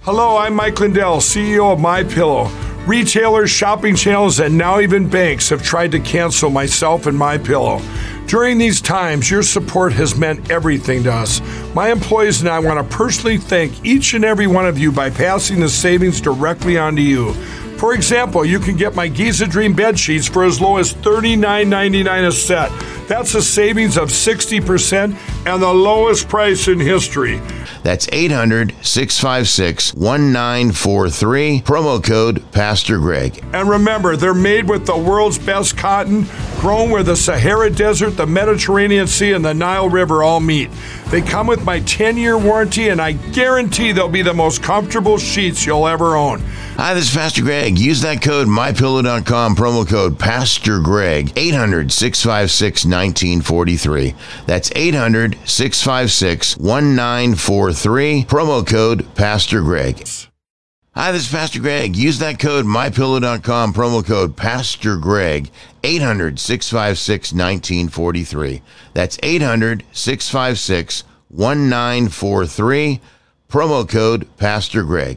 Hello, I'm Mike Lindell, CEO of MyPillow. Retailers, shopping channels, and now even banks have tried to cancel myself and MyPillow. During these times, your support has meant everything to us. My employees and I want to personally thank each and every one of you by passing the savings directly on to you. For example, you can get my Giza Dream bed sheets for as low as $39.99 a set. That's a savings of 60% and the lowest price in history. That's 800-656-1943, promo code Pastor Greg. And remember, they're made with the world's best cotton, grown where the Sahara Desert, the Mediterranean Sea, and the Nile River all meet. They come with my 10-year warranty, and I guarantee they'll be the most comfortable sheets you'll ever own. Hi, this is Pastor Greg. Use that code, MyPillow.com, promo code Pastor Greg, 800-656-1943. That's 800-656-1943, promo code Pastor Greg. Hi, this is Pastor Greg. Use that code, MyPillow.com, promo code Pastor Greg, 800-656-1943. That's 800-656-1943, promo code Pastor Greg,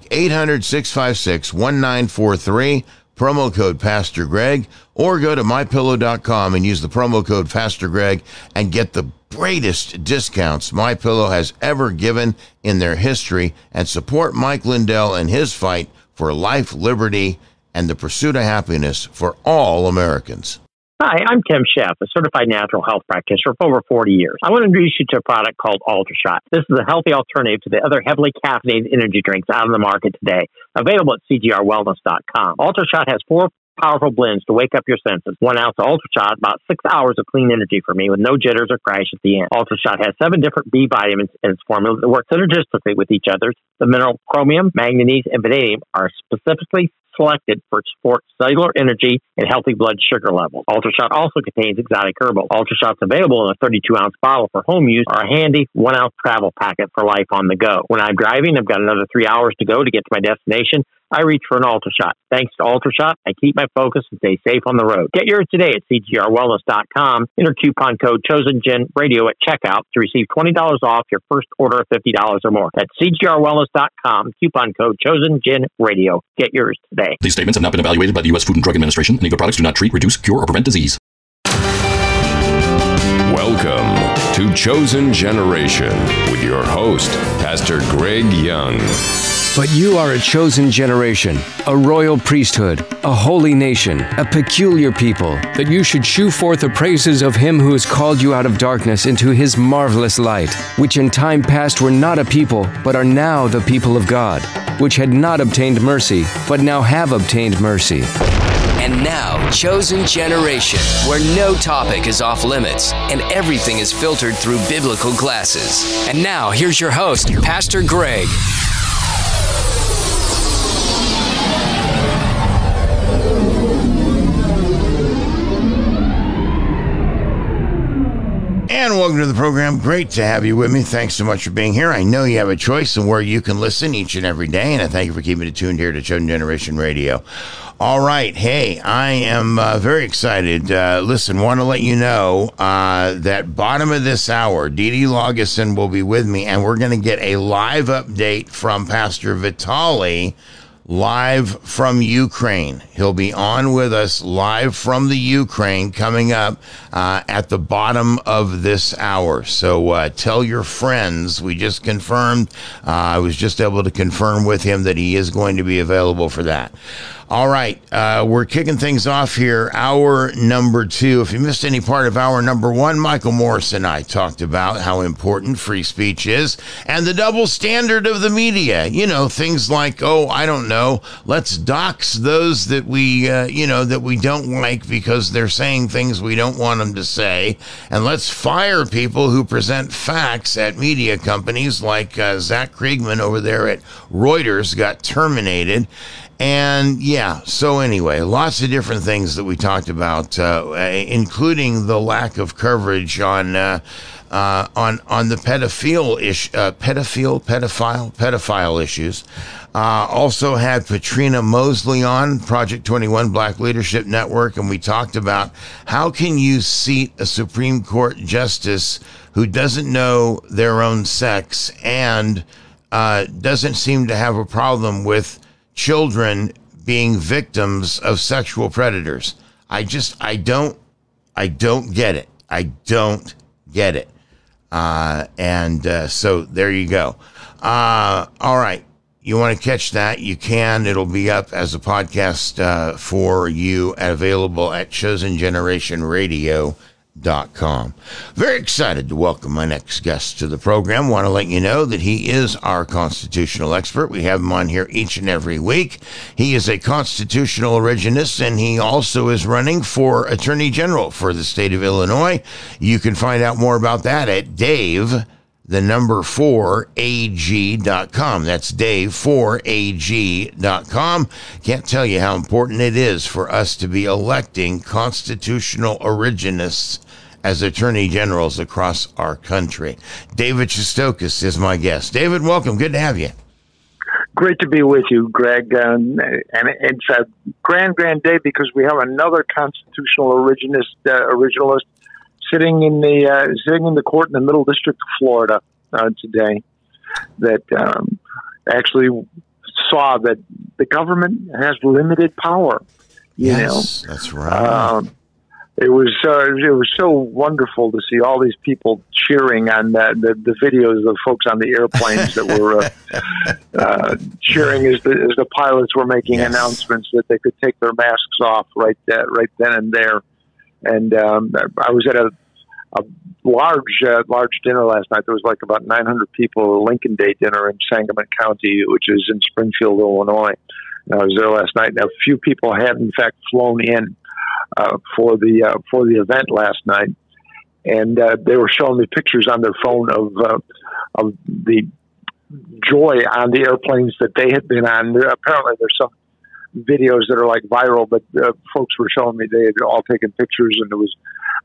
800-656-1943, promo code Pastor Greg, or go to MyPillow.com and use the promo code Pastor Greg and get the greatest discounts MyPillow has ever given in their history, and support Mike Lindell and his fight for life, liberty, and the pursuit of happiness for all Americans. Hi, I'm Tim Sheff, a certified natural health practitioner for over 40 years. I want to introduce you to a product called UltraShot. This is a healthy alternative to the other heavily caffeinated energy drinks out on the market today, available at cgrwellness.com. UltraShot has 4 powerful blends to wake up your senses. 1 ounce of UltraShot, about 6 hours of clean energy for me with no jitters or crash at the end. UltraShot has 7 different B vitamins in its formula that work synergistically with each other. The mineral chromium, manganese, and vanadium are specifically selected for support cellular energy and healthy blood sugar levels. UltraShot also contains exotic herbal. UltraShot's available in a 32-ounce bottle for home use or a handy 1-ounce travel packet for life on the go. When I'm driving, I've got another 3 hours to go to get to my destination. I reach for an UltraShot. Thanks to UltraShot, I keep my focus and stay safe on the road. Get yours today at cgrwellness.com. Enter coupon code ChosenGenRadio at checkout to receive $20 off your first order of $50 or more. That's cgrwellness.com. Coupon code ChosenGenRadio. Get yours today. These statements have not been evaluated by the U.S. Food and Drug Administration. Any of the products do not treat, reduce, cure, or prevent disease. Welcome to Chosen Generation with your host, Pastor Greg Young. But you are a chosen generation, a royal priesthood, a holy nation, a peculiar people, that you should shew forth the praises of him who has called you out of darkness into his marvelous light, which in time past were not a people, but are now the people of God, which had not obtained mercy, but now have obtained mercy. And now, Chosen Generation, where no topic is off limits and everything is filtered through biblical glasses. And now, here's your host, Pastor Greg. And welcome to the program. Great to have you with me. Thanks so much for being here. I know you have a choice of where you can listen each and every day, and I thank you for keeping it tuned here to Chosen Generation Radio. All right. Hey, I am very excited. Listen, want to let you know that bottom of this hour, Didi Laugesen will be with me, and we're going to get a live update from Pastor Vitali, live from Ukraine. He'll be on with us live from the Ukraine coming up at the bottom of this hour. So tell your friends. We just confirmed. I was just able to confirm with him that he is going to be available for that. All right, we're kicking things off here. Hour number 2. If you missed any part of hour number 1, Michael Morris and I talked about how important free speech is and the double standard of the media. You know, things like, let's dox those that we don't like because they're saying things we don't want them to say. And let's fire people who present facts at media companies like Zach Kriegman over there at Reuters got terminated. And so anyway, lots of different things that we talked about, including the lack of coverage on the pedophile issues. Also had Patrina Mosley on, Project 21 Black Leadership Network, and we talked about how can you seat a Supreme Court justice who doesn't know their own sex and doesn't seem to have a problem with children being victims of sexual predators. I don't get it. I don't get it. So there you go. All right. You want to catch that? You can. It'll be up as a podcast for you, available at chosengenerationradio.com. Very excited to welcome my next guest to the program. Want to let you know that he is our constitutional expert. We have him on here each and every week. He is a constitutional originist, and he also is running for Attorney General for the state of Illinois. You can find out more about that at Dave4AG.com. That's Dave4AG.com. Can't tell you how important it is for us to be electing constitutional originalists as attorney generals across our country. David Shestokas is my guest. David, welcome. Good to have you. Great to be with you, Greg. And it's a grand day because we have another constitutional originalist sitting in the court in the Middle District of Florida today that actually saw that the government has limited power. Yes, that's right. It was so wonderful to see all these people cheering on the videos of the folks on the airplanes that were cheering as the pilots were making announcements that they could take their masks off right then and there. And I was at a large dinner last night. There was like about 900 people at a Lincoln Day dinner in Sangamon County, which is in Springfield, Illinois. And I was there last night. Now, a few people had, in fact, flown in for the event last night, and they were showing me pictures on their phone of the joy on the airplanes that they had been on. Apparently, there's some videos that are like viral, but folks were showing me they had all taken pictures, and it was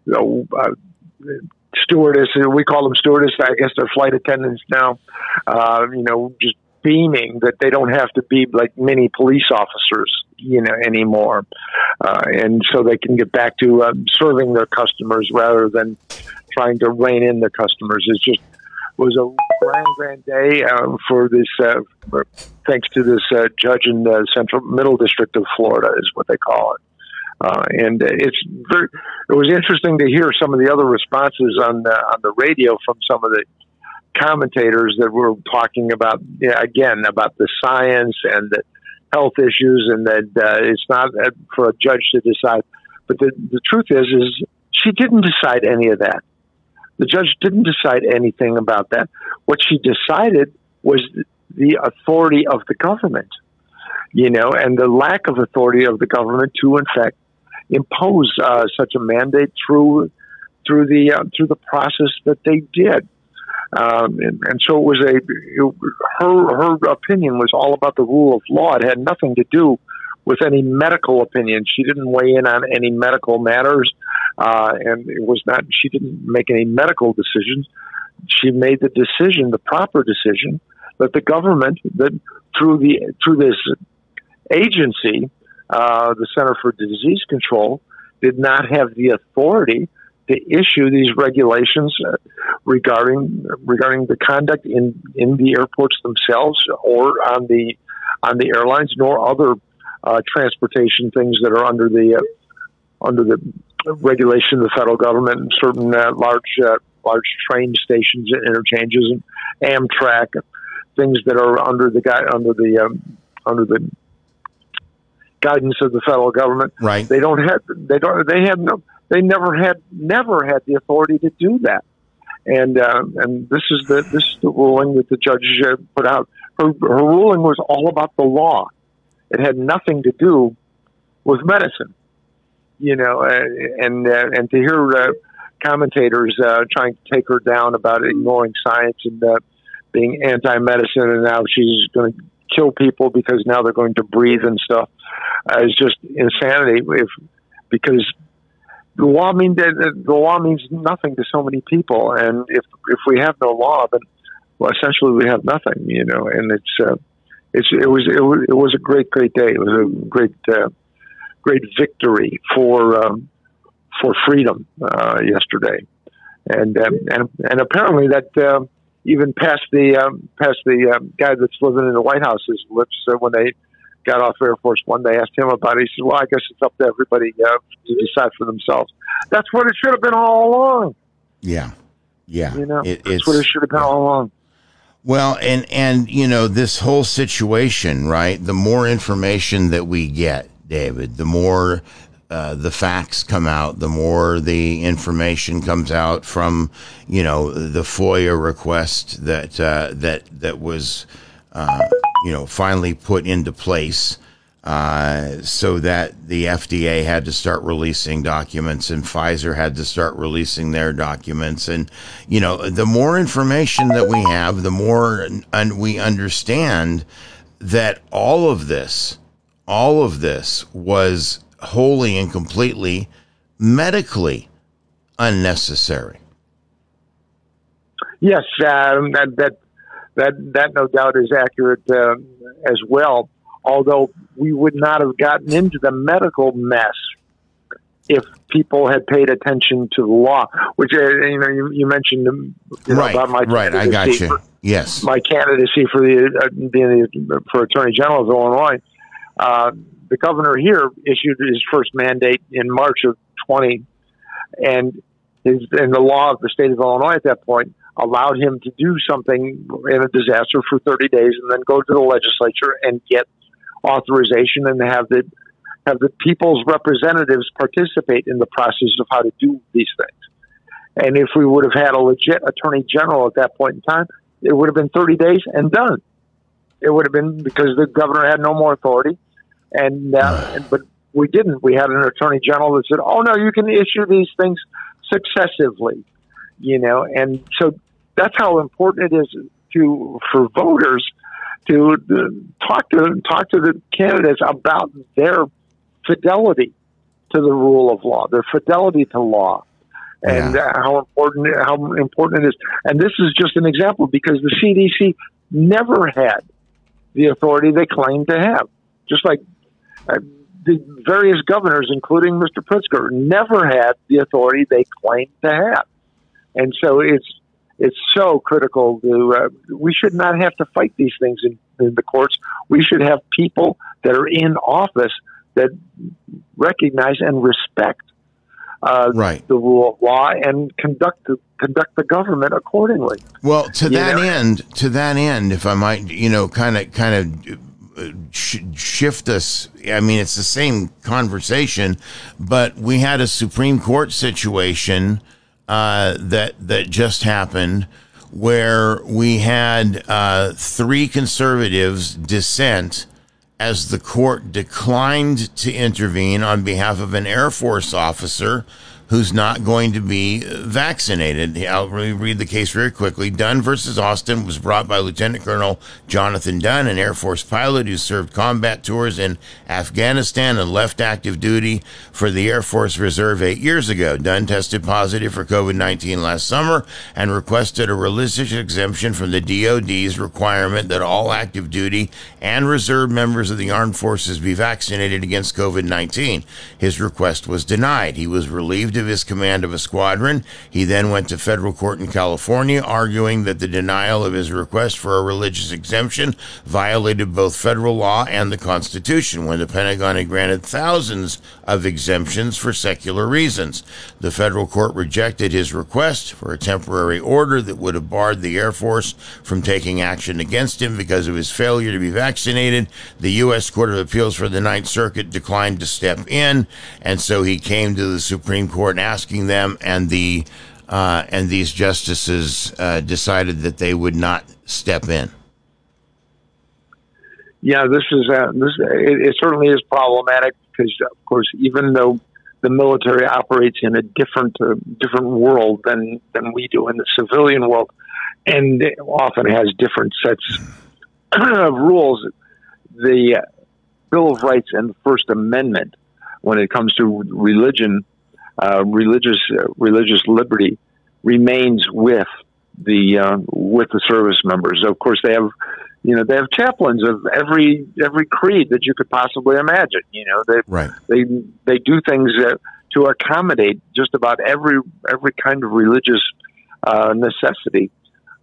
stewardess. We call them stewardess. I guess they're flight attendants now. Just beaming that they don't have to be like mini police officers, anymore. And so they can get back to serving their customers rather than trying to rein in the customers. It just was a grand day for this, thanks to this judge in the Middle District of Florida is what they call it. And it was interesting to hear some of the other responses on the radio from some of the commentators that were talking about, about the science and the health issues, and that it's not for a judge to decide. But the truth is she didn't decide any of that. The judge didn't decide anything about that. What she decided was the authority of the government, and the lack of authority of the government to, in fact, impose such a mandate through the process that they did. And so it was her opinion was all about the rule of law. It had nothing to do with any medical opinion. She didn't weigh in on any medical matters, and she didn't make any medical decisions. She made the decision, the proper decision, that the government, that through this agency, the Center for Disease Control, did not have the authority to issue these regulations regarding the conduct in the airports themselves or on the airlines, nor other transportation things that are under the regulation of the federal government, and certain large train stations and interchanges and Amtrak, things that are under the guidance of the federal government. Right. They never had the authority to do that. And this is the ruling that the judge put out. Her ruling was all about the law. It had nothing to do with medicine, and to hear commentators trying to take her down about ignoring science and being anti-medicine, and now she's going to kill people because now they're going to breathe and stuff. It's just insanity. Because the law means nothing to so many people, and if we have no law, then essentially we have nothing. And it was a great day. It was a great victory for freedom yesterday, and apparently that even past the guy that's living in the White House's lips when they got off Air Force One. They asked him about it. He said, "Well, I guess it's up to everybody to decide for themselves." That's what it should have been all along. Yeah. You know, that's what it should have been all along. Well, and you know, this whole situation, right? The more information that we get, David, the more the facts come out, the more the information comes out from, you know, the FOIA request that was, you know, finally put into place, so that the FDA had to start releasing documents and Pfizer had to start releasing their documents. And, you know, the more information that we have, the more we understand that all of this was wholly and completely medically unnecessary. Yes, that no doubt is accurate as well. Although we would not have gotten into the medical mess if people had paid attention to the law. Which you mentioned about my right. I got you. Yes, my candidacy for for Attorney General of Illinois. The governor here issued his first mandate in March of 20, and the law of the state of Illinois at that point allowed him to do something in a disaster for 30 days and then go to the legislature and get authorization and have the people's representatives participate in the process of how to do these things. And if we would have had a legit attorney general at that point in time, it would have been 30 days and done. It would have been, because the governor had no more authority. But we didn't. We had an attorney general that said, "Oh no, you can issue these things successively," you know. And so that's how important it is for voters to talk to the candidates about their fidelity to the rule of law, their fidelity to law, and how important it is. And this is just an example, because the CDC never had the authority they claimed to have, just like the various governors, including Mr. Pritzker, never had the authority they claimed to have. And so it's so critical to, we should not have to fight these things in the courts. We should have people that are in office that recognize and respect the rule of law and conduct the government accordingly. Well, to that end, if I might, kind of shift us. I mean, it's the same conversation, but we had a Supreme Court situation that just happened where we had 3 conservatives dissent as the court declined to intervene on behalf of an Air Force officer who's not going to be vaccinated. I'll read the case very quickly. Dunn versus Austin was brought by Lieutenant Colonel Jonathan Dunn, an Air Force pilot who served combat tours in Afghanistan and left active duty for the Air Force Reserve 8 years ago. Dunn tested positive for COVID-19 last summer and requested a religious exemption from the DoD's requirement that all active duty and reserve members of the armed forces be vaccinated against COVID-19. His request was denied. He was relieved of his command of a squadron. He then went to federal court in California, arguing that the denial of his request for a religious exemption violated both federal law and the Constitution, when the Pentagon had granted thousands of exemptions for secular reasons. The federal court rejected his request for a temporary order that would have barred the Air Force from taking action against him because of his failure to be vaccinated. The U.S. Court of Appeals for the Ninth Circuit declined to step in, and so he came to the Supreme Court asking them, and these justices decided that they would not step in. Yeah, it certainly is problematic, because, of course, even though the military operates in a different world than we do in the civilian world, and it often has different sets of rules, the Bill of Rights and the First Amendment, when it comes to religion, religious liberty, remains with the service members. Of course, they have chaplains of every creed that you could possibly imagine. They do things to accommodate just about every kind of religious necessity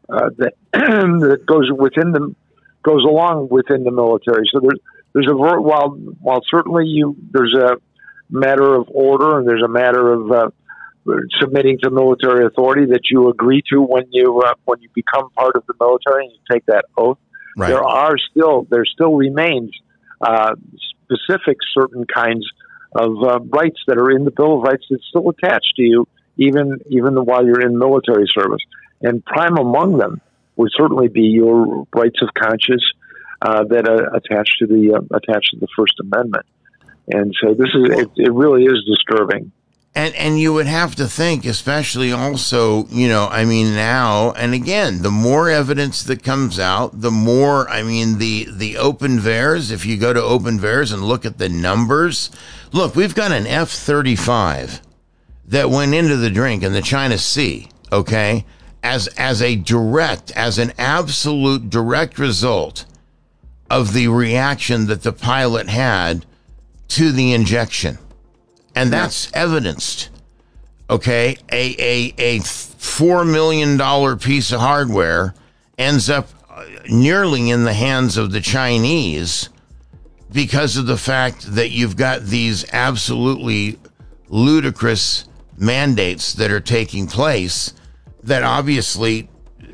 that goes along within the military. So there's while certainly there's a matter of order and there's a matter of submitting to military authority that you agree to when you become part of the military and you take that oath. Right. There still remains specific certain kinds of rights that are in the Bill of Rights that still attach to you even while you're in military service. And prime among them would certainly be your rights of conscience that attach to the First Amendment. And so it really is disturbing. And you would have to think, especially also, now, and again, the more evidence that comes out, the more, the open VAERS, if you go to open VAERS and look at the numbers, look, we've got an F-35 that went into the drink in the China Sea, okay, as an absolute direct result of the reaction that the pilot had to the injection. And that's evidenced, okay? A $4 million piece of hardware ends up nearly in the hands of the Chinese because of the fact that you've got these absolutely ludicrous mandates that are taking place that obviously,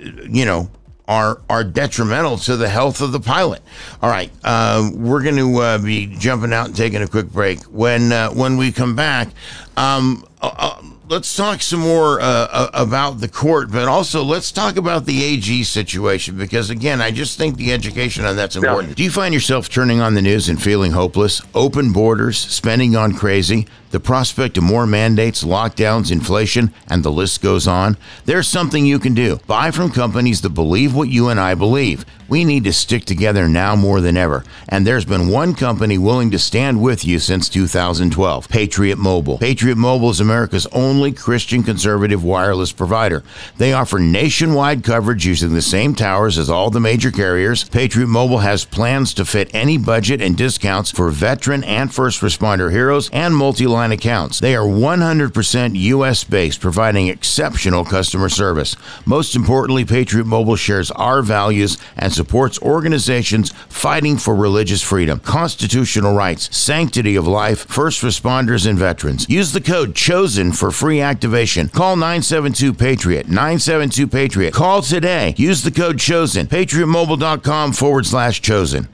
are detrimental to the health of the pilot. All right, we're going to be jumping out and taking a quick break. When we come back, let's talk some more about the court, but also let's talk about the AG situation, because, again, I just think the education on that's important. Yeah. Do you find yourself turning on the news and feeling hopeless? Open borders, spending gone crazy, the prospect of more mandates, lockdowns, inflation, and the list goes on? There's something you can do. Buy from companies that believe what you and I believe. We need to stick together now more than ever. And there's been one company willing to stand with you since 2012, Patriot Mobile. Patriot Mobile is America's only Christian conservative wireless provider. They offer nationwide coverage using the same towers as all the major carriers. Patriot Mobile has plans to fit any budget and discounts for veteran and first responder heroes and multi-line accounts. They are 100% U.S.-based, providing exceptional customer service. Most importantly, Patriot Mobile shares our values and supports organizations fighting for religious freedom, constitutional rights, sanctity of life, first responders, and veterans. Use the code CHOSEN for free activation. Call 972-PATRIOT, 972-PATRIOT. Call today. Use the code CHOSEN, patriotmobile.com/chosen.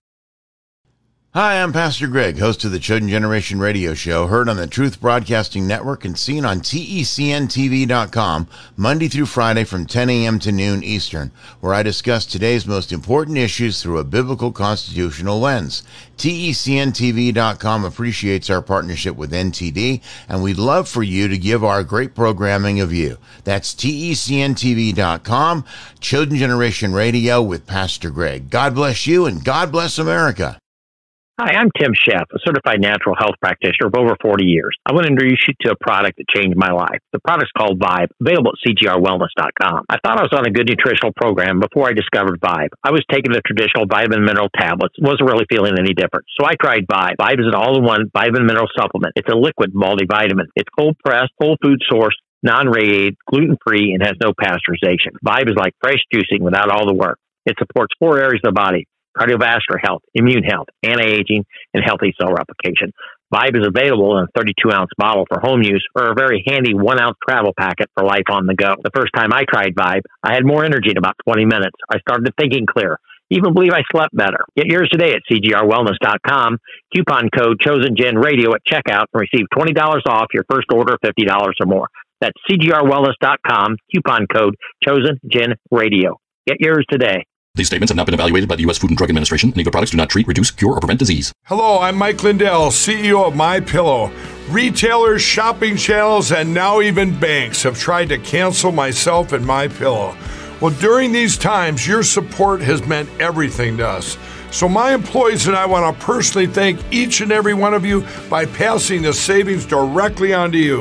Hi, I'm Pastor Greg, host of the Chosen Generation radio show, heard on the Truth Broadcasting Network and seen on TECNTV.com Monday through Friday from 10 a.m. to noon Eastern, where I discuss today's most important issues through a biblical constitutional lens. TECNTV.com appreciates our partnership with NTD, and we'd love for you to give our great programming a view. That's TECNTV.com, Chosen Generation Radio with Pastor Greg. God bless you, and God bless America. Hi, I'm Tim Sheff, a certified natural health practitioner of over 40 years. I want to introduce you to a product that changed my life. The product's called Vibe, available at CGRWellness.com. I thought I was on a good nutritional program before I discovered Vibe. I was taking the traditional vitamin mineral tablets, wasn't really feeling any different. So I tried Vibe. Vibe is an all-in-one vitamin mineral supplement. It's a liquid multivitamin. It's cold-pressed, whole food source, non-radiated, gluten-free, and has no pasteurization. Vibe is like fresh juicing without all the work. It supports 4 areas of the body: cardiovascular health, immune health, anti-aging, and healthy cell replication. Vibe is available in a 32-ounce bottle for home use or a very handy 1-ounce travel packet for life on the go. The first time I tried Vibe, I had more energy in about 20 minutes. I started thinking clear. Even believe I slept better. Get yours today at CGRWellness.com. Coupon code ChosenGenRadio at checkout and receive $20 off your first order of $50 or more. That's CGRWellness.com. Coupon code ChosenGenRadio. Get yours today. These statements have not been evaluated by the U.S. Food and Drug Administration, and Eagle products do not treat, reduce, cure, or prevent disease. Hello, I'm Mike Lindell, CEO of MyPillow. Retailers, shopping channels, and now even banks have tried to cancel myself and MyPillow. Well, during these times, your support has meant everything to us. So my employees and I want to personally thank each and every one of you by passing the savings directly on to you.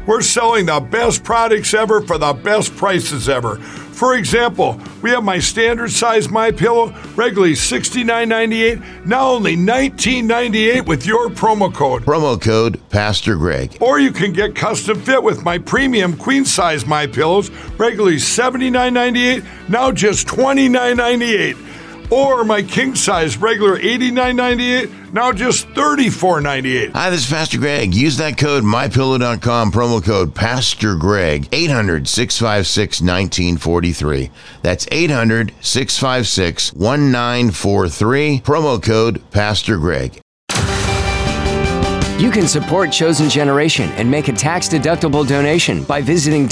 We're selling the best products ever for the best prices ever. For example, we have my standard size MyPillow, regularly $69.98, now only $19.98 with your promo code. Promo code Pastor Greg. Or you can get custom fit with my premium queen size MyPillows, regularly $79.98, now just $29.98. Or my king size regular $89.98, now just $34.98. Hi, this is Pastor Greg. Use that code MyPillow.com, promo code Pastor Greg, 800-656-1943. That's 800-656-1943, promo code Pastor Greg. You can support Chosen Generation and make a tax-deductible donation by visiting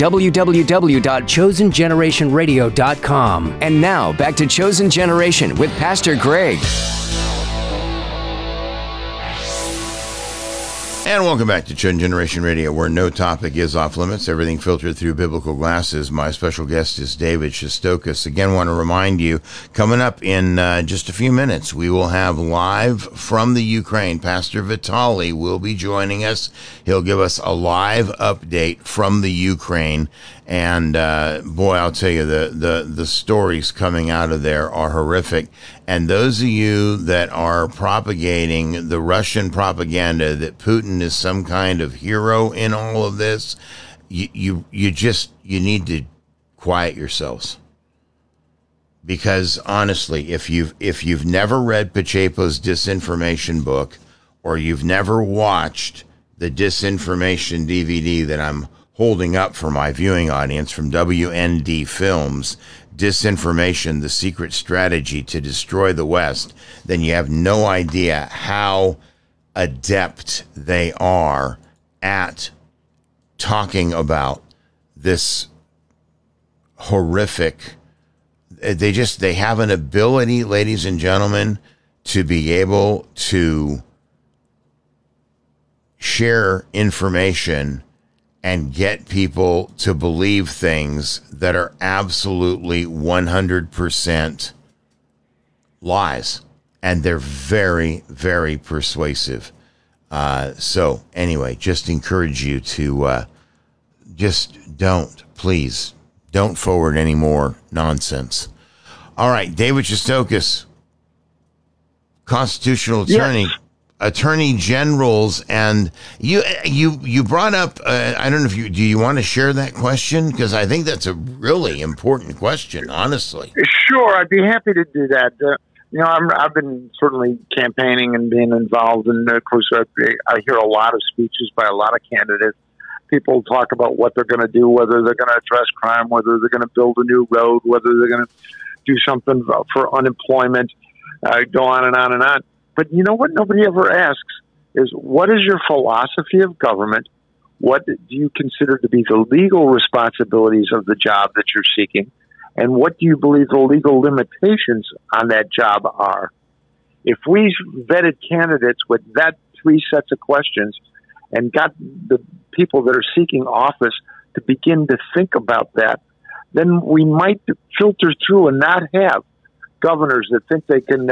www.chosengenerationradio.com. And now, back to Chosen Generation with Pastor Greg. And welcome back to Chosen Generation Radio, where no topic is off limits, everything filtered through biblical glasses. My special guest is David Shestokas. Again, want to remind you, coming up in just a few minutes, we will have live from the Ukraine. Pastor Vitali will be joining us. He'll give us a live update from the Ukraine. And boy, I'll tell you, the stories coming out of there are horrific. And those of you that are propagating the Russian propaganda that Putin is some kind of hero in all of this, you need to quiet yourselves. Because honestly, if you've never read Pacheco's disinformation book, or you've never watched the disinformation DVD that I'm holding up for my viewing audience from WND Films, Disinformation, The Secret Strategy to Destroy the West, then you have no idea how adept they are at talking about this horrific. They have an ability, ladies and gentlemen, to be able to share information and get people to believe things that are absolutely 100% lies. And they're very, very persuasive. So anyway, just encourage you to please don't forward any more nonsense. All right, David Shestokas, constitutional attorney. Yes. Attorney generals, and you brought up, I don't know if do you want to share that question? Because I think that's a really important question, honestly. Sure, I'd be happy to do that. I've been certainly campaigning and being involved, and of course I hear a lot of speeches by a lot of candidates. People talk about what they're going to do, whether they're going to address crime, whether they're going to build a new road, whether they're going to do something for unemployment, go on and on and on. But you know what nobody ever asks is, what is your philosophy of government? What do you consider to be the legal responsibilities of the job that you're seeking? And what do you believe the legal limitations on that job are? If we vetted candidates with that three sets of questions and got the people that are seeking office to begin to think about that, then we might filter through and not have governors that think they can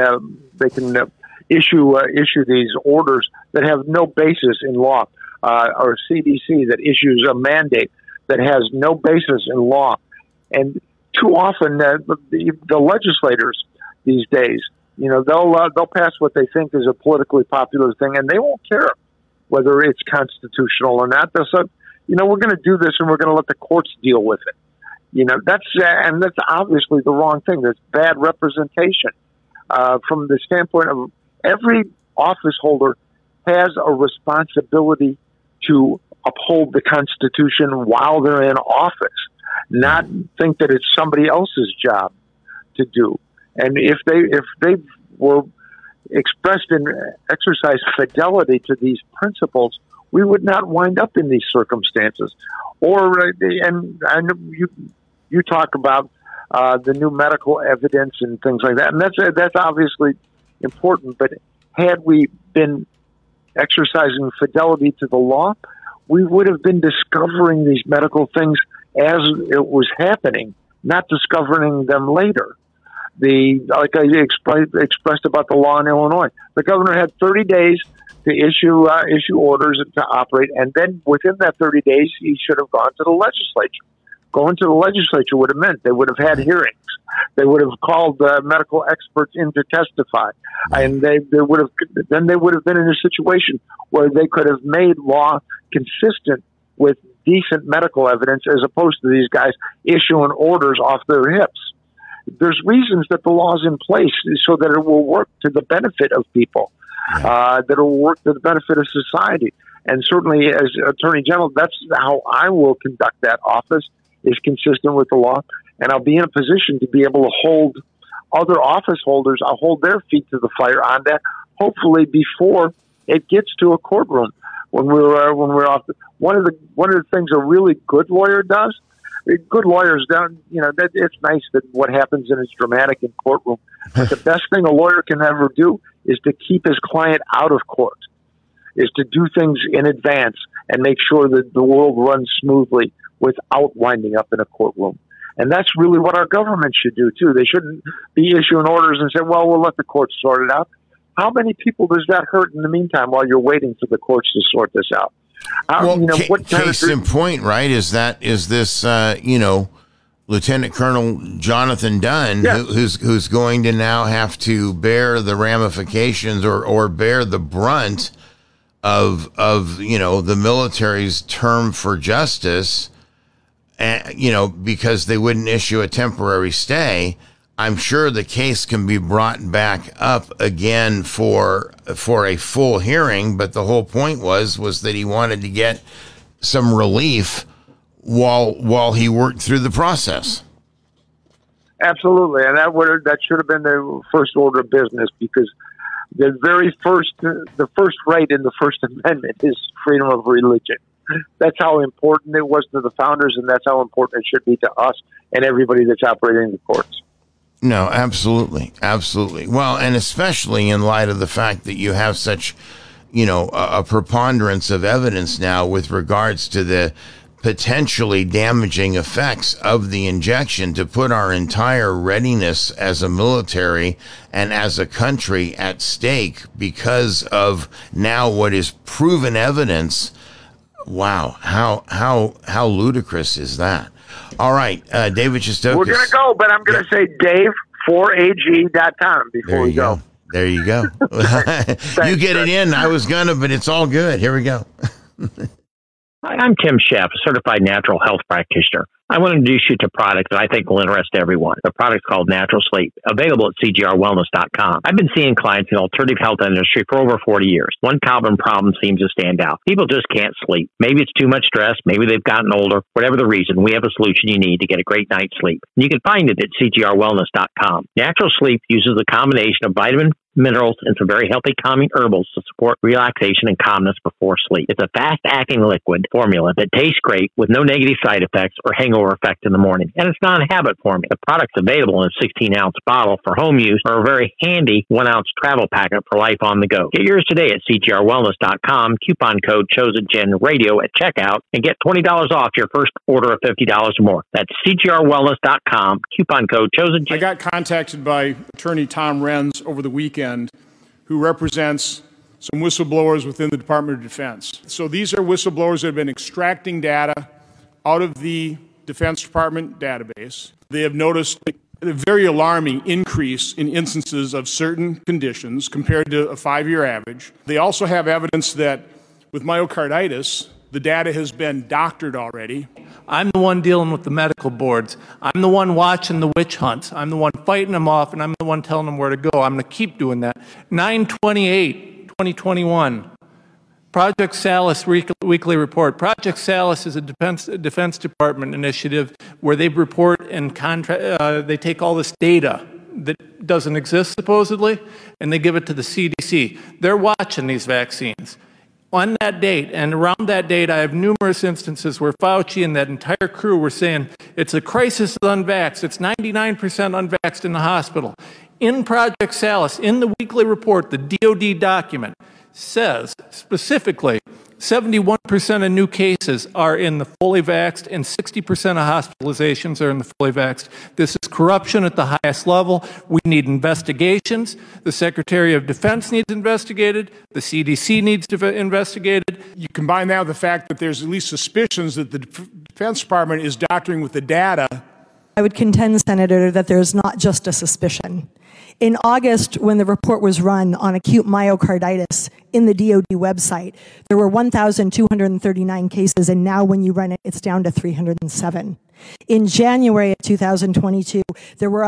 issue these orders that have no basis in law, or CDC that issues a mandate that has no basis in law. And too often, the legislators these days, they'll pass what they think is a politically popular thing, and they won't care whether it's constitutional or not. They'll say, we're going to do this, and we're going to let the courts deal with it. That's obviously the wrong thing. That's bad representation from the standpoint of every office holder has a responsibility to uphold the Constitution while they're in office, not think that it's somebody else's job to do. And if they were expressed and exercised fidelity to these principles, we would not wind up in these circumstances. And I know you talk about the new medical evidence and things like that, and that's obviously important. But had we been exercising fidelity to the law, we would have been discovering these medical things as it was happening, not discovering them later. Like I expressed about the law in Illinois, the governor had 30 days to issue orders and to operate. And then within that 30 days, he should have gone to the legislature. Going to the legislature would have meant they would have had hearings. They would have called medical experts in to testify, and they would have been in a situation where they could have made law consistent with decent medical evidence, as opposed to these guys issuing orders off their hips. There's reasons that the law is in place so that it will work to the benefit of people, that it will work to the benefit of society. And certainly, as Attorney General, that's how I will conduct that office, is consistent with the law. And I'll be in a position to be able to hold other office holders, I'll hold their feet to the fire on that, hopefully before it gets to a courtroom. When we're off, one of the things a really good lawyer does, good lawyers don't, that it's nice that what happens and it's dramatic in courtroom. But the best thing a lawyer can ever do is to keep his client out of court, is to do things in advance and make sure that the world runs smoothly without winding up in a courtroom. And that's really what our government should do, too. They shouldn't be issuing orders and say, well, we'll let the courts sort it out. How many people does that hurt in the meantime while you're waiting for the courts to sort this out? What case in point, right, is this, Lieutenant Colonel Jonathan Dunn, who's going to now have to bear the ramifications or bear the brunt of the military's term for justice, because they wouldn't issue a temporary stay. I'm sure the case can be brought back up again for a full hearing, but the whole point was that he wanted to get some relief while he worked through the process. Absolutely, and that should have been the first order of business, because the first right in the First Amendment is freedom of religion. That's how important it was to the founders, and that's how important it should be to us and everybody that's operating the courts. No, absolutely. Absolutely. Well, and especially in light of the fact that you have such, a preponderance of evidence now with regards to the potentially damaging effects of the injection, to put our entire readiness as a military and as a country at stake because of now what is proven evidence. Wow. How ludicrous is that? All right, David Shestokas. We're going to go, but I'm going to say Dave4ag.com before we go. There you go. You get it in. I was going to, but it's all good. Here we go. Hi, I'm Tim Sheff, a certified natural health practitioner. I want to introduce you to a product that I think will interest everyone. The product's called Natural Sleep, available at cgrwellness.com. I've been seeing clients in the alternative health industry for over 40 years. One common problem seems to stand out. People just can't sleep. Maybe it's too much stress. Maybe they've gotten older. Whatever the reason, we have a solution you need to get a great night's sleep. And you can find it at cgrwellness.com. Natural Sleep uses a combination of vitamin, minerals, and some very healthy calming herbals to support relaxation and calmness before sleep. It's a fast-acting liquid formula that tastes great with no negative side effects or hangover effect in the morning. And it's not a habit forming. The product's available in a 16-ounce bottle for home use or a very handy 1-ounce travel packet for life on the go. Get yours today at cgrwellness.com. Coupon code ChosenGenRadio at checkout and get $20 off your first order of $50 or more. That's cgrwellness.com. Coupon code ChosenGen. I got contacted by Attorney Tom Renz over the weekend, who represents some whistleblowers within the Department of Defense. So these are whistleblowers that have been extracting data out of the Defense Department database. They have noticed a very alarming increase in instances of certain conditions compared to a 5-year average. They also have evidence that with myocarditis, the data has been doctored already. I'm the one dealing with the medical boards. I'm the one watching the witch hunts. I'm the one fighting them off, and I'm the one telling them where to go. I'm going to keep doing that. 9/28/2021, Project Salus weekly report. Project Salus is a Defense Department initiative where they report and they take all this data that doesn't exist supposedly, and they give it to the CDC. They're watching these vaccines. On that date, and around that date, I have numerous instances where Fauci and that entire crew were saying, it's a crisis of unvaxxed. It's 99% unvaxxed in the hospital. In Project Salus, in the weekly report, the DOD document says specifically, 71% of new cases are in the fully vaxxed, and 60% of hospitalizations are in the fully vaxxed. This is corruption at the highest level. We need investigations. The Secretary of Defense needs investigated. The CDC needs investigated. You combine that with the fact that there's at least suspicions that the Defense Department is doctoring with the data. I would contend, Senator, that there's not just a suspicion. In August, when the report was run on acute myocarditis in the DoD website, there were 1,239 cases, and now when you run it, it's down to 307. In January of 2022, there were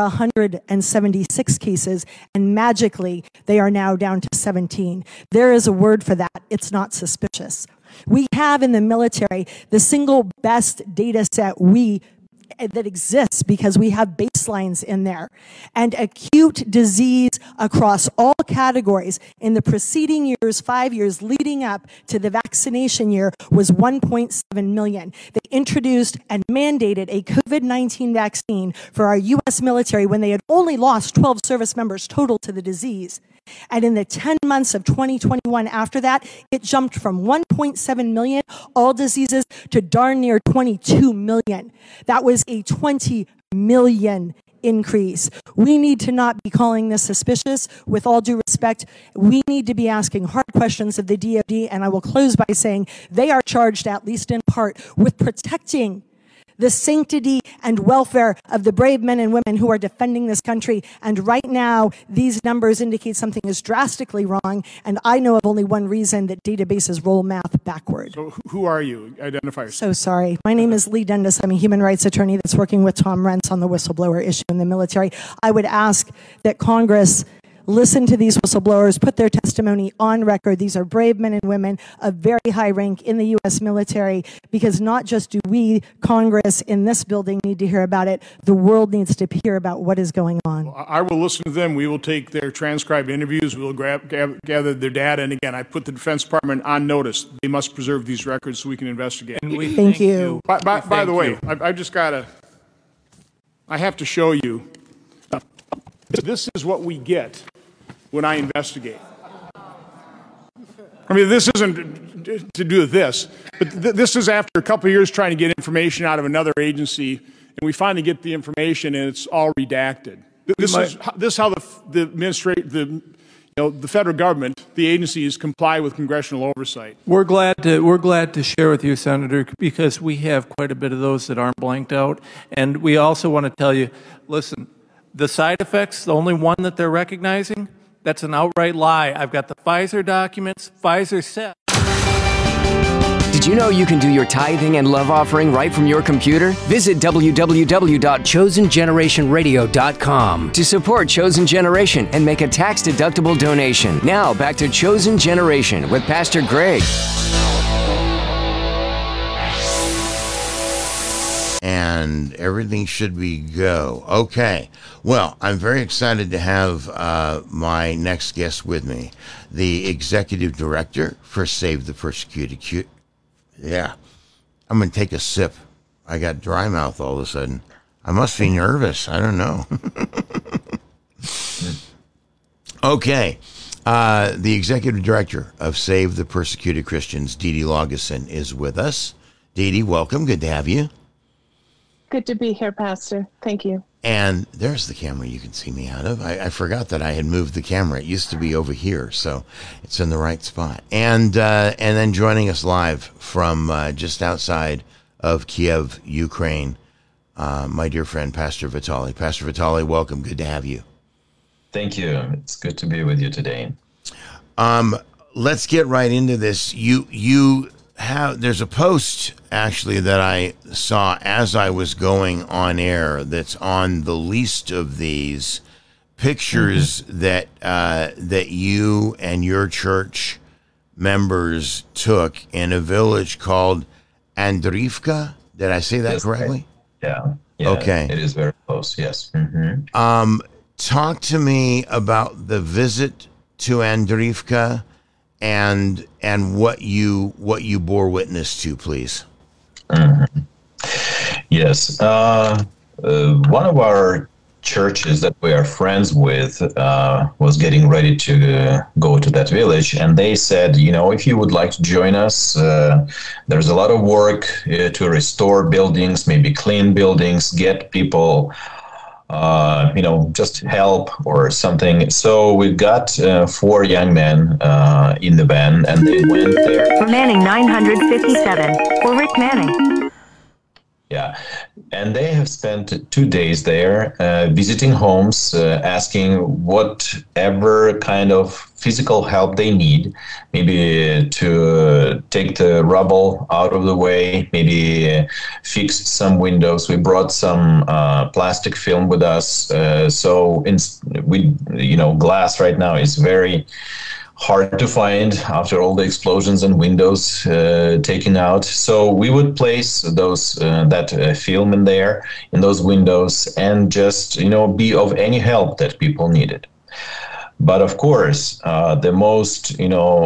176 cases, and magically, they are now down to 17. There is a word for that. It's not suspicious. We have in the military the single best data set that exists because we have baselines in there. And acute disease across all categories in the preceding years, 5 years leading up to the vaccination year, was 1.7 million. They introduced and mandated a COVID-19 vaccine for our U.S. military when they had only lost 12 service members total to the disease. And in the 10 months of 2021 after that, it jumped from 1.7 million, all diseases, to darn near 22 million. That was a 20 million increase. We need to not be calling this suspicious. With all due respect, we need to be asking hard questions of the DoD, and I will close by saying they are charged, at least in part, with protecting the sanctity and welfare of the brave men and women who are defending this country. And right now, these numbers indicate something is drastically wrong, and I know of only one reason that databases roll math backward. So who are you? Identify yourself. So sorry. My name is Lee Dundas. I'm a human rights attorney that's working with Tom Renz on the whistleblower issue in the military. I would ask that Congress listen to these whistleblowers, put their testimony on record. These are brave men and women of very high rank in the U.S. military, because not just do we, Congress, in this building need to hear about it, the world needs to hear about what is going on. Well, I will listen to them. We will take their transcribed interviews. We will gather their data. And again, I put the Defense Department on notice. They must preserve these records so we can investigate. And we Thank you. By the way, I've just got to, I have to show you. This is what we get when I investigate. I mean, this isn't to do with this, but this is after a couple of years trying to get information out of another agency, and we finally get the information, and it's all redacted. This is how the federal government, the agencies, comply with congressional oversight. We're glad to share with you, Senator, because we have quite a bit of those that aren't blanked out, and we also want to tell you, listen, the side effects, the only one that they're recognizing, that's an outright lie. I've got the Pfizer documents. Pfizer said. Did you know you can do your tithing and love offering right from your computer? Visit www.chosengenerationradio.com to support Chosen Generation and make a tax-deductible donation. Now, back to Chosen Generation with Pastor Greg. And everything should be go. Okay. Well, I'm very excited to have my next guest with me, the executive director for Save the Persecuted. Yeah. I'm going to take a sip. I got dry mouth all of a sudden. I must be nervous. I don't know. Okay. The executive director of Save the Persecuted Christians, Dee Dee Lageson, is with us. Dee Dee, welcome. Good to have you. Good to be here, Pastor. Thank you. And there's the camera you can see me out of. I forgot that I had moved the camera. It used to be over here, so it's in the right spot. And then joining us live from just outside of Kiev, Ukraine, my dear friend, Pastor Vitali. Pastor Vitali, welcome. Good to have you. Thank you. It's good to be with you today. Let's get right into this. There's a post actually that I saw as I was going on air that's on the least of these pictures that you and your church members took in a village called Andriivka. Did I say that correctly? Right. Yeah. Okay. It is very close. Yes. Talk to me about the visit to Andriivka and what you bore witness to, please. Yes. One of our churches that we are friends with was getting ready to go to that village, and they said, if you would like to join us, there's a lot of work to restore buildings, maybe clean buildings, get people, just help or something. So we got 4 young men in the van, and they went there. Manning 957, or Rick Manning. Yeah, and they have spent 2 days there visiting homes, asking whatever kind of physical help they need, maybe to take the rubble out of the way, maybe fix some windows. We brought some plastic film with us, glass right now is very hard to find after all the explosions and windows taken out. So we would place that film in there, in those windows, and just be of any help that people needed. But of course, the most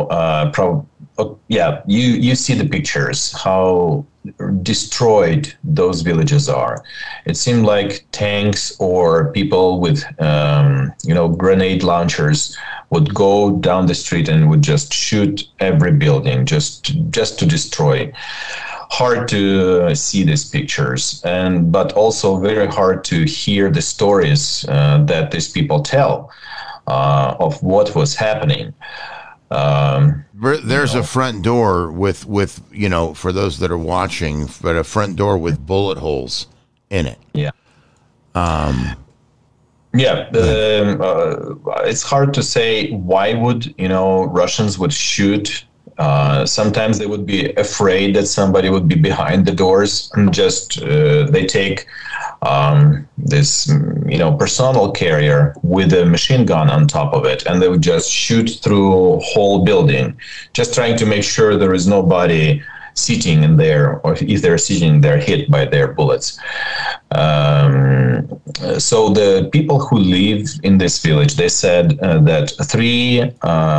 you see the pictures how destroyed those villages are. It seemed like tanks or people with grenade launchers would go down the street and would just shoot every building just to destroy. Hard to see these pictures, but also very hard to hear the stories that these people tell of what was happening. There's a front door with for those that are watching, but a front door with bullet holes in it. Yeah. It's hard to say why would Russians would shoot. Sometimes they would be afraid that somebody would be behind the doors, and just they take this personnel carrier with a machine gun on top of it, and they would just shoot through whole building, just trying to make sure there is nobody sitting in there, or if they're sitting, they're hit by their bullets. So the people who live in this village, they said that 3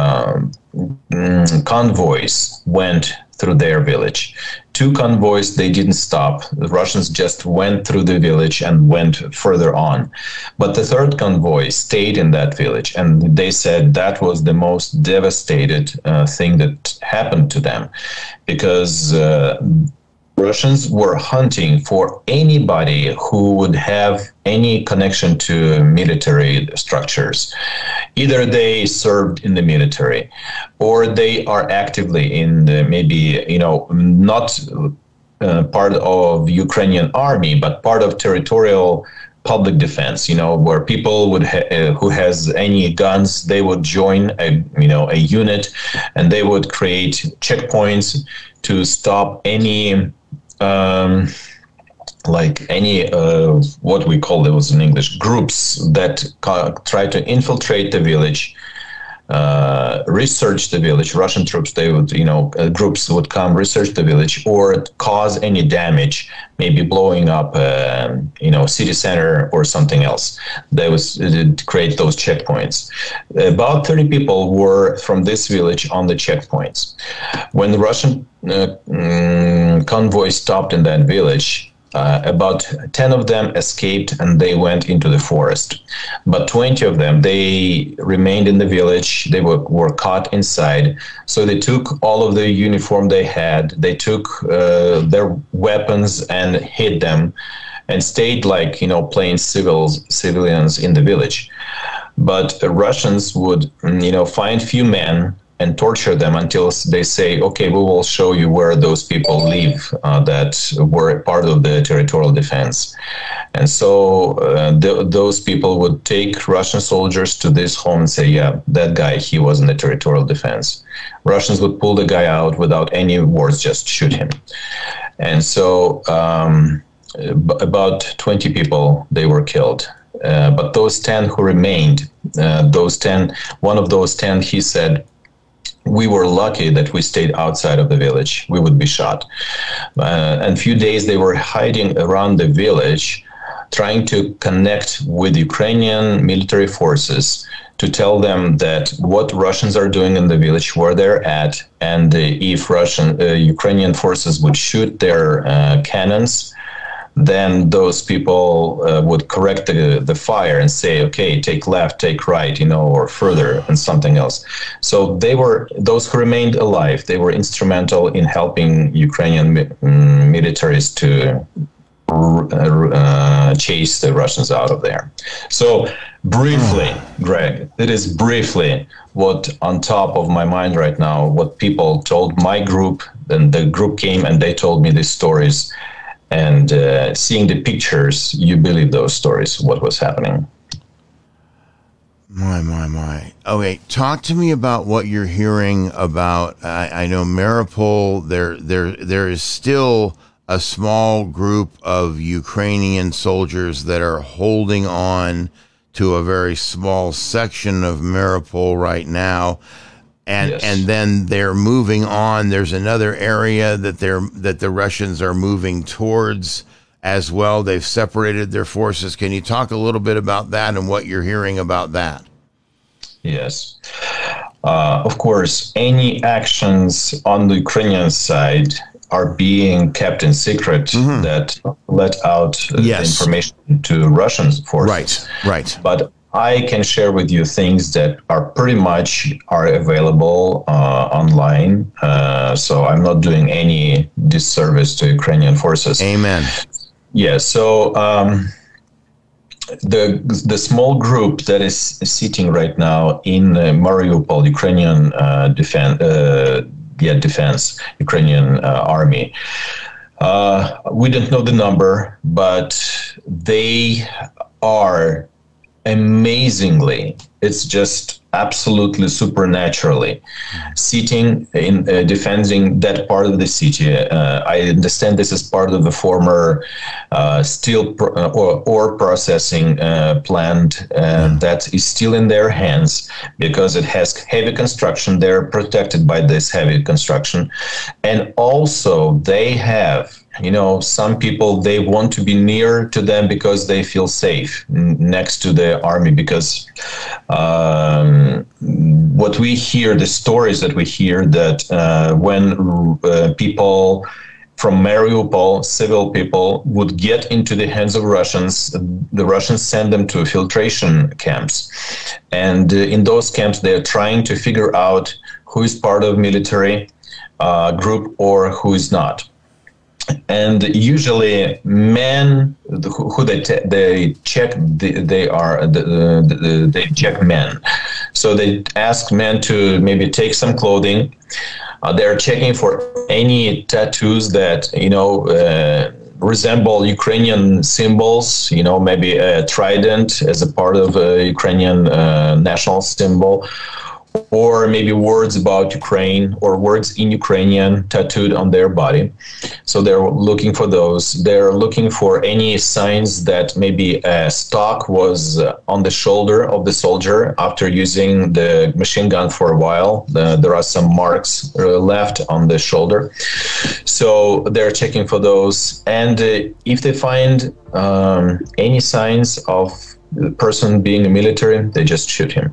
convoys went through their village. 2 convoys, they didn't stop. The Russians just went through the village and went further on. But the 3rd convoy stayed in that village, and they said that was the most devastated thing that happened to them, because Russians were hunting for anybody who would have any connection to military structures. Either they served in the military, or they are actively in the, not part of Ukrainian army, but part of territorial public defense, where people would who has any guns, they would join a unit, and they would create checkpoints to stop any what we call those in English, groups that try to infiltrate the village, research the village. Russian troops, they would, groups would come research the village or cause any damage, maybe blowing up, city center or something else. They would create those checkpoints. About 30 people were from this village on the checkpoints. When the Russian convoy stopped in that village, about 10 of them escaped and they went into the forest. But 20 of them, they remained in the village. They were caught inside. So they took all of the uniform they had. They took their weapons and hid them and stayed plain civilians in the village. But Russians would, find few men and torture them until they say, okay, we will show you where those people live that were part of the territorial defense. And so those people would take Russian soldiers to this home and say, yeah, that guy, he was in the territorial defense. Russians would pull the guy out without any words, just shoot him. And so about 20 people, they were killed. But those 10 who remained, one of those 10, he said, we were lucky that we stayed outside of the village. We would be shot. And a few days they were hiding around the village, trying to connect with Ukrainian military forces to tell them that what Russians are doing in the village, where they're at, and if Ukrainian forces would shoot their cannons, then those people would correct the fire and say, okay, take left, take right, or further and something else. So they were, those who remained alive, they were instrumental in helping Ukrainian militaries to chase the Russians out of there. So briefly, Greg, it is briefly what on top of my mind right now, what people told my group, then the group came and they told me these stories, and seeing the pictures, you believe those stories, what was happening. My. Okay, talk to me about what you're hearing about, I know Mariupol, there is still a small group of Ukrainian soldiers that are holding on to a very small section of Mariupol right now, and then they're moving on. There's another area that the Russians are moving towards as well. They've separated their forces. Can you talk a little bit about that and what you're hearing about that? Yes. Of course, any actions on the Ukrainian side are being kept in secret that let out the information to Russian forces. Right. But I can share with you things that are pretty much available online. So I'm not doing any disservice to Ukrainian forces. Amen. Yeah. So the small group that is sitting right now in Mariupol, Ukrainian defense, Ukrainian army. We don't know the number, but they are amazingly, it's just absolutely supernaturally sitting in defending that part of the city. I understand this is part of the former steel ore processing plant that is still in their hands because it has heavy construction. They're protected by this heavy construction. And also they have, some people, they want to be near to them because they feel safe next to the army, because what we hear, the stories that we hear, that when people from Mariupol, civil people, would get into the hands of Russians, the Russians send them to filtration camps. And in those camps, they're trying to figure out who is part of military group or who is not. And usually men who they check, they check men. So they ask men to maybe take some clothing. They're checking for any tattoos that, resemble Ukrainian symbols, maybe a trident as a part of a Ukrainian national symbol, or maybe words about Ukraine or words in Ukrainian tattooed on their body. So they're looking for those. They're looking for any signs that maybe a stock was on the shoulder of the soldier after using the machine gun for a while. There are some marks left on the shoulder. So they're checking for those. And if they find any signs of the person being a military, they just shoot him.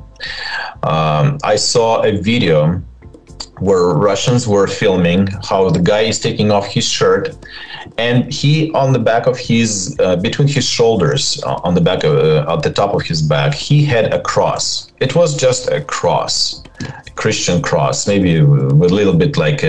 I saw a video where Russians were filming how the guy is taking off his shirt, and he, on the back of his, between his shoulders, on the back of, at the top of his back, he had a cross. It was just a cross, a Christian cross, maybe a little bit like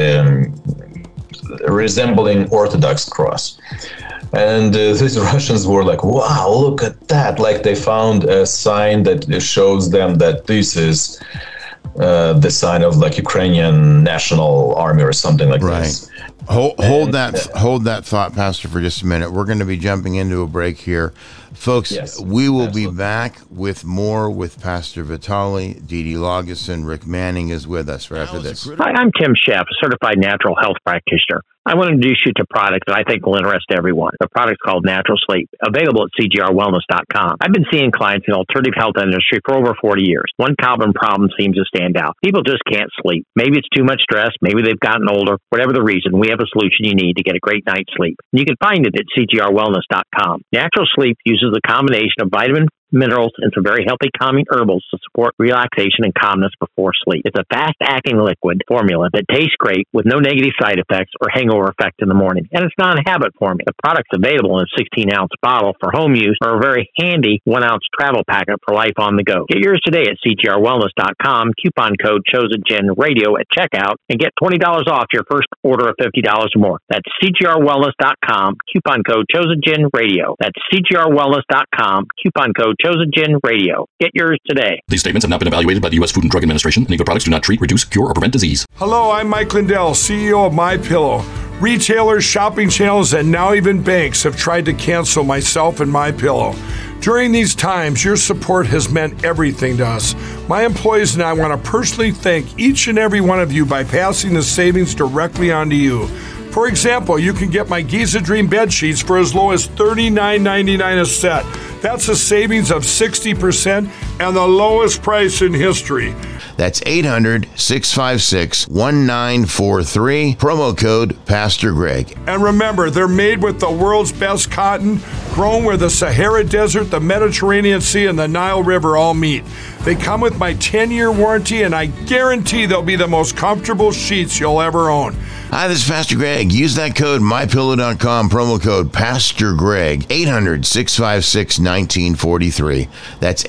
resembling Orthodox cross. And these Russians were like, wow, look at that. Like they found a sign that shows them that this is the sign of like Ukrainian National Army or something like this. Hold that thought, Pastor, for just a minute. We're going to be jumping into a break here. Folks, we will be back with more with Pastor Vitali. Didi Lageson, Rick Manning is with us right after this. Hi, I'm Tim Sheff, a certified natural health practitioner. I want to introduce you to a product that I think will interest everyone. The product's called Natural Sleep, available at cgrwellness.com. I've been seeing clients in the alternative health industry for over 40 years. One common problem seems to stand out. People just can't sleep. Maybe it's too much stress. Maybe they've gotten older. Whatever the reason, we have a solution you need to get a great night's sleep. You can find it at cgrwellness.com. Natural Sleep uses a combination of vitamin, minerals, and some very healthy calming herbals to support relaxation and calmness before sleep. It's a fast-acting liquid formula that tastes great with no negative side effects or hangover effect in the morning. And it's not a habit forming. The product's available in a 16-ounce bottle for home use or a very handy 1-ounce travel packet for life on the go. Get yours today at cgrwellness.com, coupon code ChosenGenRadio at checkout, and get $20 off your first order of $50 or more. That's cgrwellness.com, coupon code ChosenGenRadio. That's cgrwellness.com, coupon code ChosenGenRadio. Get yours today. These statements have not been evaluated by the U.S. Food and Drug Administration. Any of the products do not treat, reduce, cure, or prevent disease. Hello, I'm Mike Lindell, CEO of MyPillow. Retailers, shopping channels, and now even banks have tried to cancel myself and MyPillow. During these times, your support has meant everything to us. My employees and I want to personally thank each and every one of you by passing the savings directly on to you. For example, you can get my Giza Dream bed sheets for as low as $39.99 a set. That's a savings of 60% and the lowest price in history. That's 800-656-1943. Promo code Pastor Greg. And remember, they're made with the world's best cotton, grown where the Sahara Desert, the Mediterranean Sea, and the Nile River all meet. They come with my 10-year warranty, and I guarantee they'll be the most comfortable sheets you'll ever own. Hi, this is Pastor Greg. Use that code, MyPillow.com, promo code Pastor Greg, 800-656-1943. That's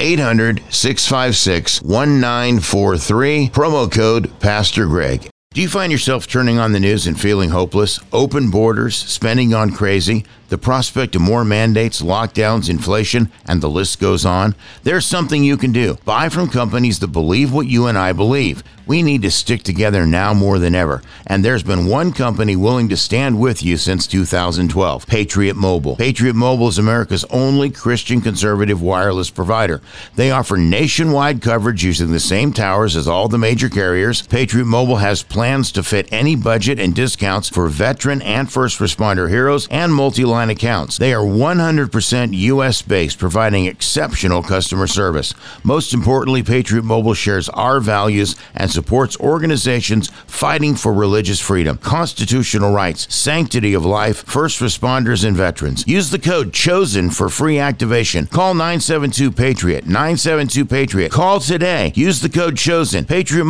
800-656-1943, promo code Pastor Greg. Do you find yourself turning on the news and feeling hopeless? Open borders, spending gone crazy, the prospect of more mandates, lockdowns, inflation, and the list goes on? There's something you can do. Buy from companies that believe what you and I believe. We need to stick together now more than ever. And there's been one company willing to stand with you since 2012, Patriot Mobile. Patriot Mobile is America's only Christian conservative wireless provider. They offer nationwide coverage using the same towers as all the major carriers. Patriot Mobile has plans to fit any budget and discounts for veteran and first responder heroes and multi-line accounts. They are 100% U.S.-based, providing exceptional customer service. Most importantly, Patriot Mobile shares our values and supports organizations fighting for religious freedom, constitutional rights, sanctity of life, first responders, and veterans. Use the code CHOSEN for free activation. Call 972-PATRIOT, 972-PATRIOT. Call today. Use the code CHOSEN,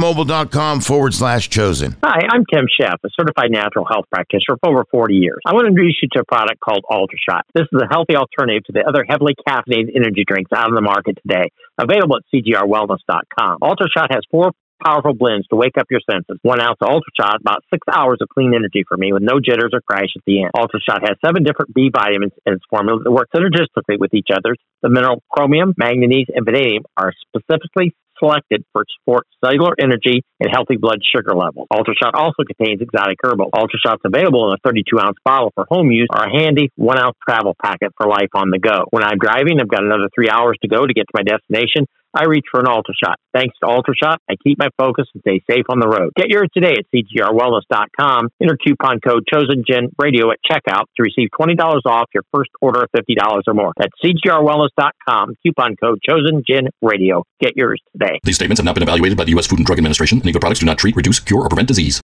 patriotmobile.com/chosen. Hi, I'm Tim Sheff, a certified natural health practitioner for over 40 years. I want to introduce you to a product called UltraShot. This is a healthy alternative to the other heavily caffeinated energy drinks out on the market today, available at cgrwellness.com. UltraShot has 4 powerful blends to wake up your senses. 1 ounce of UltraShot, about 6 hours of clean energy for me with no jitters or crash at the end. UltraShot has 7 different B vitamins in its formula that work synergistically with each other. The mineral chromium, manganese, and vanadium are specifically selected for support cellular energy and healthy blood sugar levels. UltraShot also contains exotic herbal. UltraShot's available in a 32-ounce bottle for home use or a handy 1-ounce travel packet for life on the go. When I'm driving, I've got another 3 hours to go to get to my destination. I reach for an UltraShot. Thanks to UltraShot, I keep my focus and stay safe on the road. Get yours today at cgrwellness.com. Enter coupon code ChosenGenRadio at checkout to receive $20 off your first order of $50 or more. That's cgrwellness.com. Coupon code ChosenGenRadio. Get yours today. These statements have not been evaluated by the U.S. Food and Drug Administration. Any of the products do not treat, reduce, cure, or prevent disease.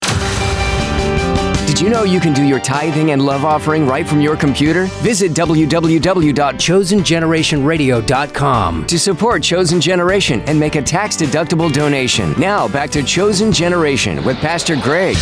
Did you know you can do your tithing and love offering right from your computer? Visit www.chosengenerationradio.com to support Chosen Generation and make a tax-deductible donation. Now, back to Chosen Generation with Pastor Greg.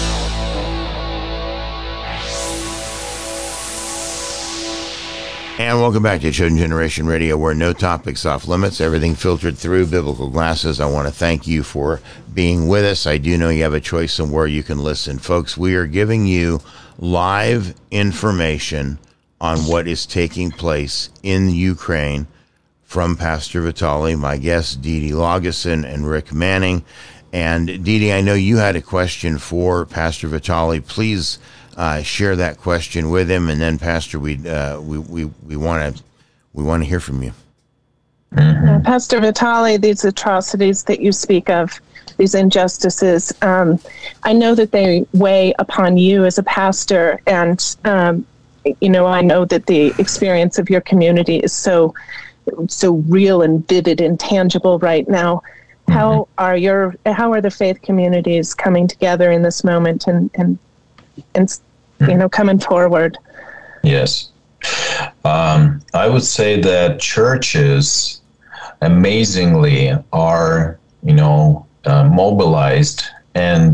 And welcome back to Chosen Generation Radio, where no topic's off limits, everything filtered through biblical glasses. I want to thank you for being with us. I do know you have a choice on where you can listen. Folks, we are giving you live information on what is taking place in Ukraine from Pastor Vitali, my guests, Dee Dee Lageson and Rick Manning. And Dee Dee, I know you had a question for Pastor Vitali. Please share that question with him, and then Pastor, we want to hear from you. Pastor Vitali, these atrocities that you speak of, these injustices, I know that they weigh upon you as a pastor, and I know that the experience of your community is so real and vivid and tangible right now. How are the faith communities coming together in this moment and coming forward? Yes. I would say that churches amazingly are, mobilized and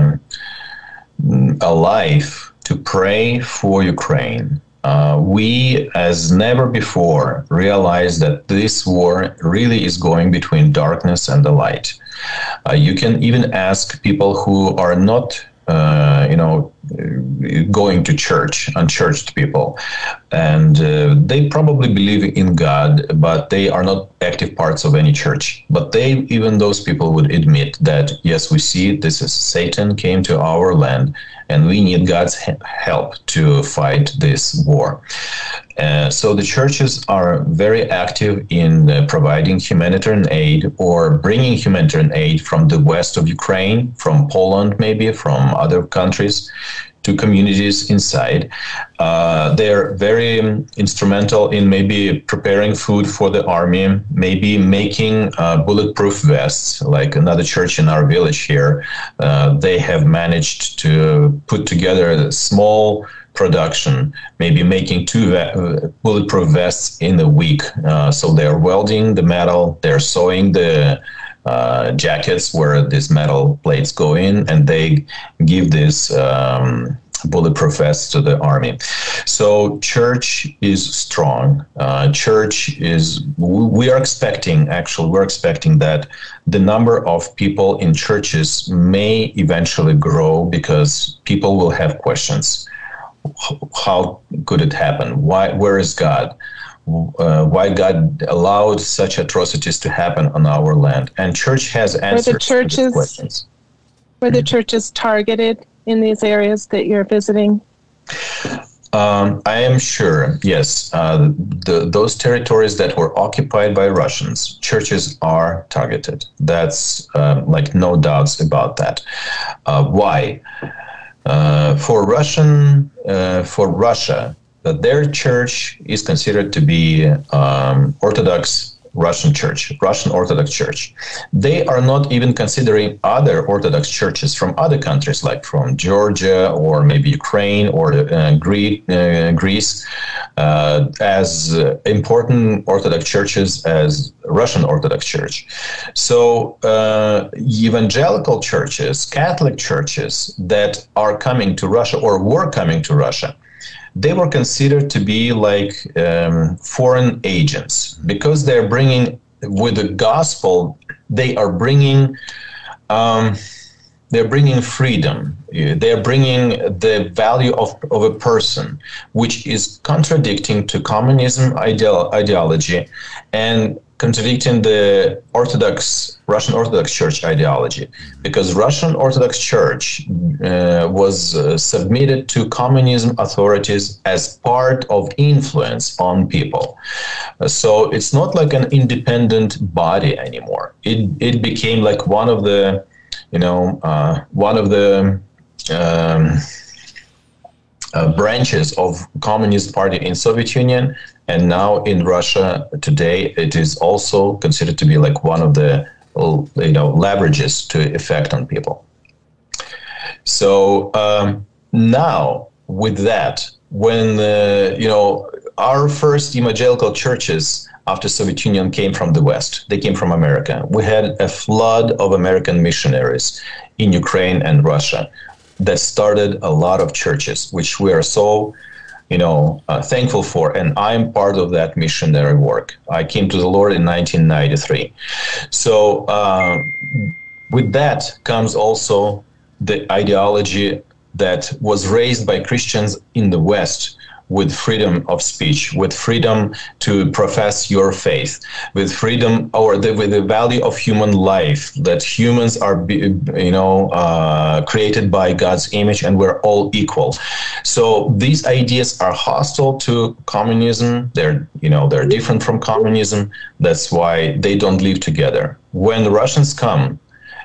alive to pray for Ukraine. We, as never before, realize that this war really is going between darkness and the light. You can even ask people who are not going to church, unchurched people, and they probably believe in God, but they are not active parts of any church. But even those people would admit that, yes, we see this is Satan came to our land, and we need God's help to fight this war. So the churches are very active in providing humanitarian aid or bringing humanitarian aid from the west of Ukraine, from Poland maybe, from other countries, to communities inside. They're very instrumental in maybe preparing food for the army, maybe making bulletproof vests, like another church in our village here. They have managed to put together a small production, maybe making 2 bulletproof vests in a week. So they're welding the metal, they're sewing the jackets where these metal plates go in, and they give this bulletproof vests to the army. So church is strong. We're expecting that the number of people in churches may eventually grow because people will have questions. How could it happen? Where is God? Why God allowed such atrocities to happen on our land? And church has answers to these questions. Were the churches targeted in these areas that you're visiting? I am sure, yes. Those territories that were occupied by Russians, churches are targeted. That's no doubts about that. Why? For Russia, their church is considered to be Orthodox Russian Orthodox Church. They are not even considering other Orthodox churches from other countries, like from Georgia or maybe Ukraine or Greece, as important Orthodox churches as Russian Orthodox Church. So evangelical churches, Catholic churches that are coming to Russia or were coming to Russia, they were considered to be like foreign agents because they're bringing, with the gospel, they're bringing freedom. They're bringing the value of a person, which is contradicting to communism ideology and contradicting the Russian Orthodox Church ideology, because Russian Orthodox Church was submitted to communism authorities as part of influence on people. So it's not like an independent body anymore. It became like one of the branches of Communist Party in Soviet Union, and now in Russia today, it is also considered to be like one of the leverages to effect on people. So now with that, when our first evangelical churches after Soviet Union came from the West, they came from America. We had a flood of American missionaries in Ukraine and Russia that started a lot of churches, which we are so thankful for, and I'm part of that missionary work. I came to the Lord in 1993. So with that comes also the ideology that was raised by Christians in the West, with freedom of speech, with freedom to profess your faith, with freedom with the value of human life, that humans are, created by God's image and we're all equal. So these ideas are hostile to communism. They're different from communism. That's why they don't live together. When the Russians come,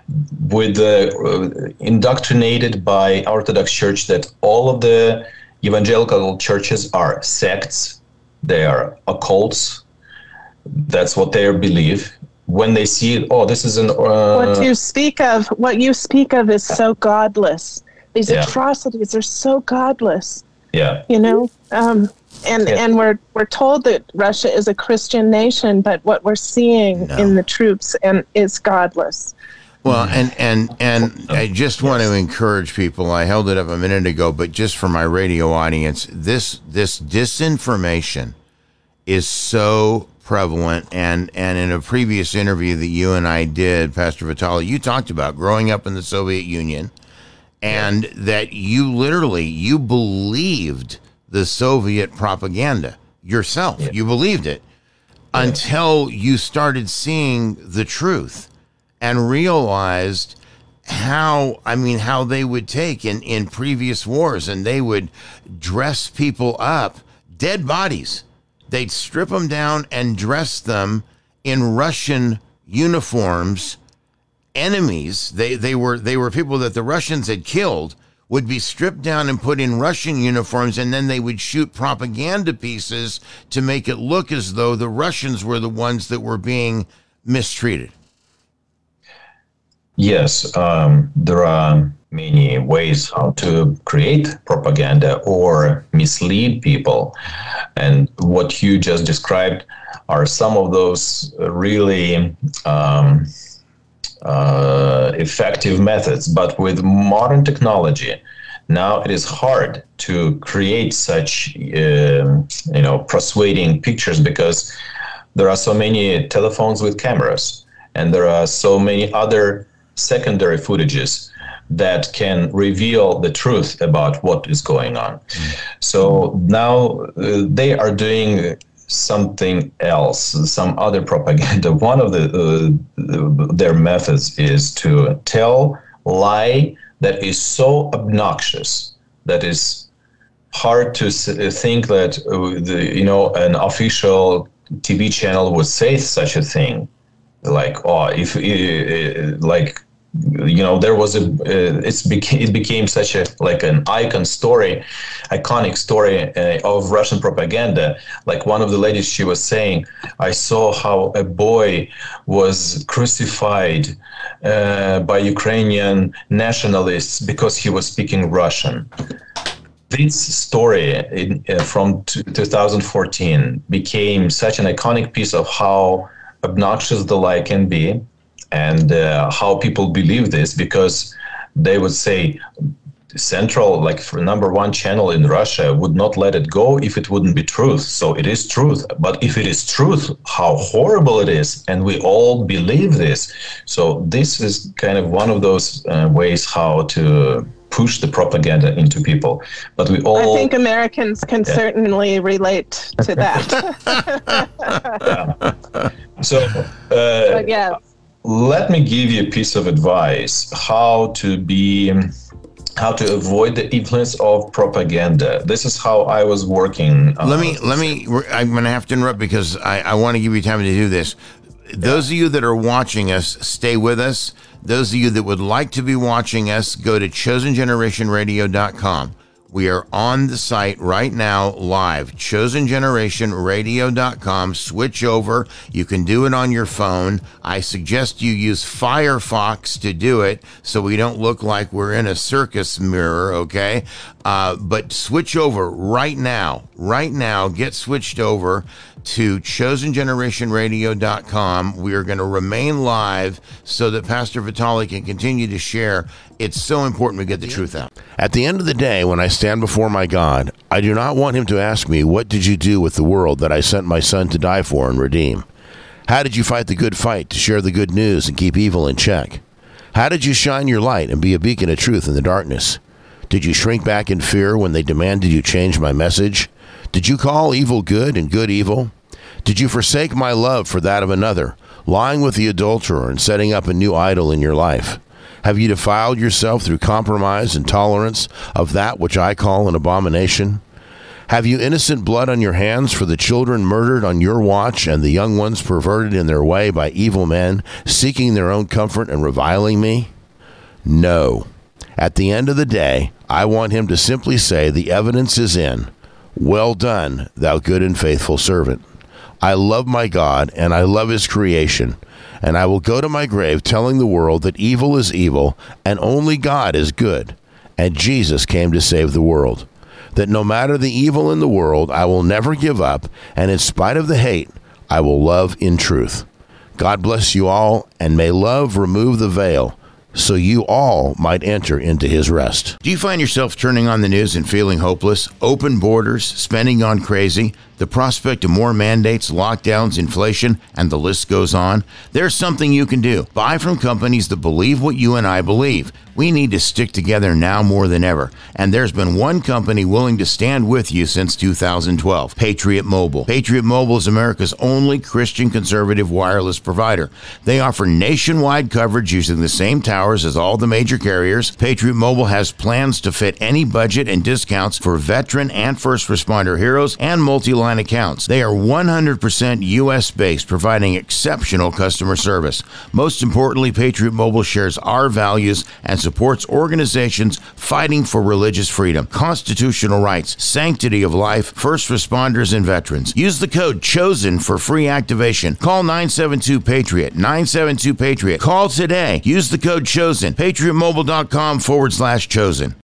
indoctrinated by Orthodox Church that all of the evangelical churches are sects, they are occults. That's what they believe. When they see it, this is what you speak of is so godless. These atrocities are so godless. Yeah. And we're told that Russia is a Christian nation, but what we're seeing in the troops is godless. Well, and I just want to encourage people. I held it up a minute ago, but just for my radio audience, this disinformation is so prevalent. And in a previous interview that you and I did, Pastor Vitale, you talked about growing up in the Soviet Union, and that you believed the Soviet propaganda yourself. Yeah. You believed it until you started seeing the truth and realized how they would take in previous wars, and they would dress people up, dead bodies. They'd strip them down and dress them in Russian uniforms. Enemies, they were people that the Russians had killed, would be stripped down and put in Russian uniforms, and then they would shoot propaganda pieces to make it look as though the Russians were the ones that were being mistreated. Yes, there are many ways how to create propaganda or mislead people. And what you just described are some of those really effective methods. But with modern technology, now it is hard to create such, persuading pictures, because there are so many telephones with cameras, and there are so many other secondary footages that can reveal the truth about what is going on. So now they are doing something else, some other propaganda. One of their methods is to tell lie that is so obnoxious that is hard to think that an official TV channel would say such a thing. Like, there was it became such an iconic story of Russian propaganda. Like one of the ladies, she was saying, I saw how a boy was crucified by Ukrainian nationalists because he was speaking Russian. This story from 2014 became such an iconic piece of how obnoxious the lie can be, and how people believe this, because they would say central, like for number one channel in Russia, would not let it go if it wouldn't be truth. So it is truth. But if it is truth, how horrible it is. And we all believe this. So this is kind of one of those ways how to push the propaganda into people. But we all... I think Americans can certainly relate to that. So, yes. Let me give you a piece of advice how to avoid the influence of propaganda. This is how I was working. I'm going to have to interrupt because I want to give you time to do this. Those of you that are watching us, stay with us. Those of you that would like to be watching us, go to chosengenerationradio.com. We are on the site right now, live, chosengenerationradio.com. Switch over. You can do it on your phone. I suggest you use Firefox to do it so we don't look like we're in a circus mirror, okay? But switch over right now. Right now, get switched over to chosengenerationradio.com. We are going to remain live so that Pastor Vitale can continue to share. It's so important we get the truth out. At the end of the day, when I stand before my God, I do not want him to ask me, what did you do with the world that I sent my son to die for and redeem? How did you fight the good fight to share the good news and keep evil in check? How did you shine your light and be a beacon of truth in the darkness? Did you shrink back in fear when they demanded you change my message? Did you call evil good and good evil? Did you forsake my love for that of another, lying with the adulterer and setting up a new idol in your life? Have you defiled yourself through compromise and tolerance of that which I call an abomination? Have you innocent blood on your hands for the children murdered on your watch and the young ones perverted in their way by evil men, seeking their own comfort and reviling me? No. At the end of the day, I want him to simply say, the evidence is in. Well done, thou good and faithful servant. I love my God, and I love his creation, and I will go to my grave telling the world that evil is evil, and only God is good, and Jesus came to save the world. that no matter the evil in the world, I will never give up, and in spite of the hate, I will love in truth. God bless you all, and may love remove the veil, so you all might enter into his rest. Do you find yourself turning on the news and feeling hopeless? Open borders, spending gone crazy, the prospect of more mandates, lockdowns, inflation, and the list goes on? There's something you can do. Buy from companies that believe what you and I believe. We need to stick together now more than ever. And there's been one company willing to stand with you since 2012, Patriot Mobile. Patriot Mobile is America's only Christian conservative wireless provider. They offer nationwide coverage using the same towers as all the major carriers. Patriot Mobile has plans to fit any budget and discounts for veteran and first responder heroes and multi-line accounts. They are 100% U.S.-based, providing exceptional customer service. Most importantly, Patriot Mobile shares our values and supports organizations fighting for religious freedom, constitutional rights, sanctity of life, first responders, and veterans. Use the code CHOSEN for free activation. Call 972-PATRIOT, 972-PATRIOT. Call today. Use the code CHOSEN. PatriotMobile.com/chosen.